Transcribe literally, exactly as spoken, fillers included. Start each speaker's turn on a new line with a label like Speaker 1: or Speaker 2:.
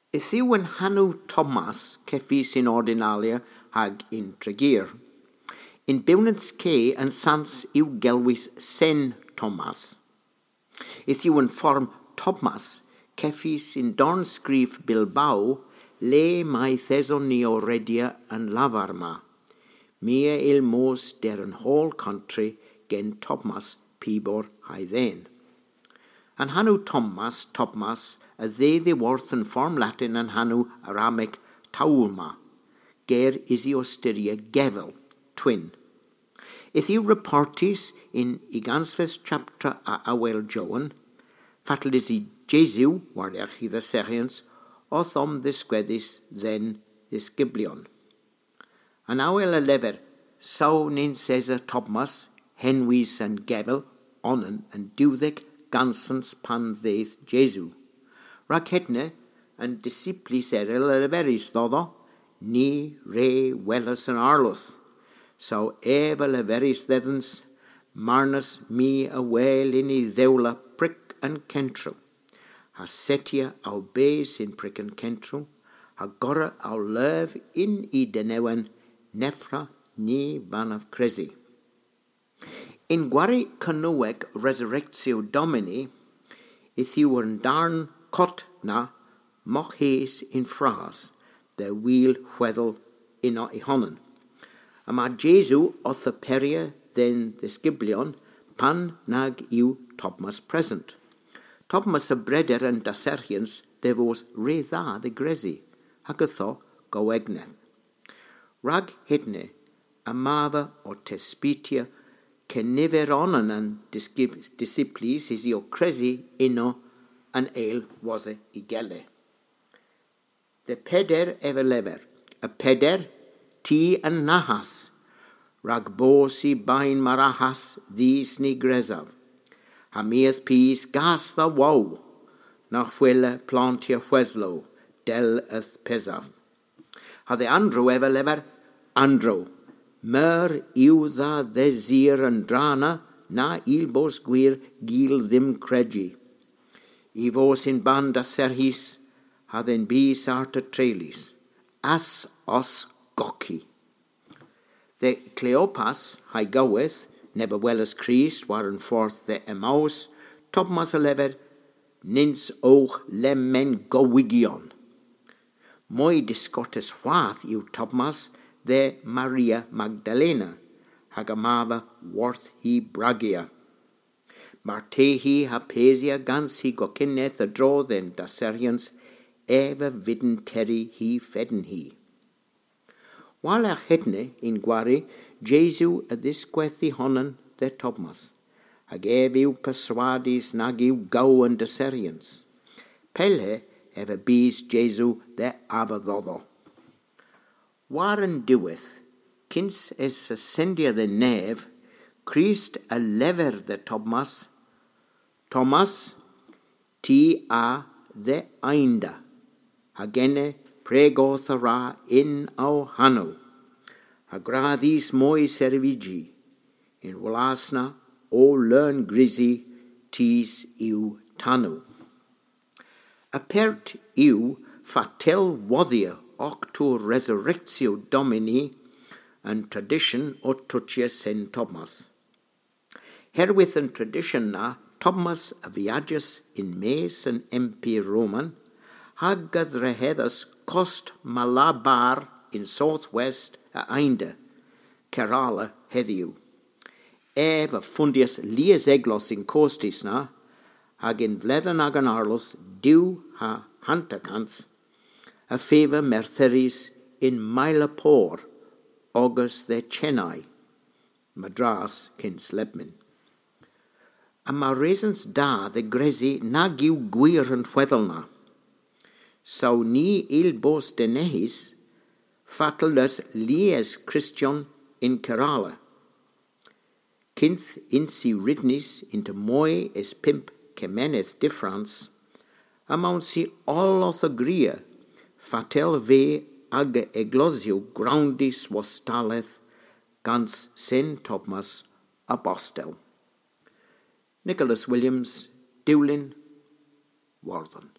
Speaker 1: Ythyw yn hanw Thomas ceffis in ordinalia hag in tregir. In bewnans ce yn sans yw gelwys sen Thomas. Ythyw yn fform Thomas ceffis in dornsgrif Bilbao le mae theson ni o redia yn lafar ma. Mia il mos der yn whole country gen Thomas pibor haidden. An hanw Thomas, Thomas, a dde ddiworth yn fform Latin an hanw Aramic taulma. Ger isi o styria gefel, twin. Ythyw reportis in Igansfes chapter a awel Joan, fatal isi Jesu, wardiach i ddyserians, o thom ddisgweddus then ddisgyblion. An awel a lefer, saw nin Cesar Thomas, henwys and gefel, onan and diwddeg gansans pan ddeith Jesu. Rag hetne and disciplis erel a leferis ddodo, ni re welas an arloth. So eva leferis ddedans, marnas mi a wel in I ddewla prick and kentrel. Ha setia au beis in prick and kentrel, ha gora au lev in I denewen nefra ni van of cresi. In gwari canoeg resurrectio Domini, ythyw yn darn cot na moch hees in fras, the wheel chweddel inno I honen. Ama Jesu oth y peria then ddisgyblion pan nag yw Thomas present. Thomas y breder yn daserians devos re dda the gresi, hag ytho gowegne. Rag hydne, amava o tespitia cenifer onan an disciplis is o cresi inno an eil wase I gelle. The peder ever lever, a peder ti an nahas, rag bosi bain marahas these ni gresav. Hamias pis gas the wow, nach fuela plantia fueslo, del eth pesav. Ha the andro ever lever, andro, mer yw dda ddesir yn drana na il bos gwir gil ddim cregi. I fos in banda serhis, ha then bis arta trelis, as os goci. The Cleopas, hai gaweth, never well as Christ, waren forth the Emmaus, Thomas a lever, nins och lemmen gowigion. Moi discortes wath yw Thomas, the Maria Magdalena, hagamava worth he bragia. Martehi hapesia gans he gokinneth a draw then daserians, ever vidden terry he fedden he. While a hedne in gwari, Jesu a disquethi honan the Thomas, hageviu persuadis nagiu gau and daserians. Pele ever bees Jesu the avadhodo. Waren diweth, kins es ascendia the nave, Christ a lever the Thomas, Thomas, ti a the ainda, hagene prego thara in au hano, hagradis moi servigi, in wolasna o learn grisi tis iu tanu. Apert iu fatel wathia octo resurrectio Domini and tradition o tucia Saint Thomas. Herewith and tradition na Thomas a viages in mes and M P Roman, hagad rehedas cost Malabar in southwest a Einde, Kerala heddiw. Eva fundias lies eglos in costis na, hag in vledan ag an arlos diw ha hantakans, a favor mertheris in Mylapore, August the Chennai, Madras kins lepmin. A ma reasons da the gresi nagiu gwir and fweddalna. So ni il bos de nehis, fatalus lies Christian in Kerala. Kinth insi ridnis into moi es pimp kemeneth difference, amount si all of agria, fatel ve ag eglosio groundis wastaleth gans Saint Thomas apostel. Nicholas Williams, Dewlin, Warden.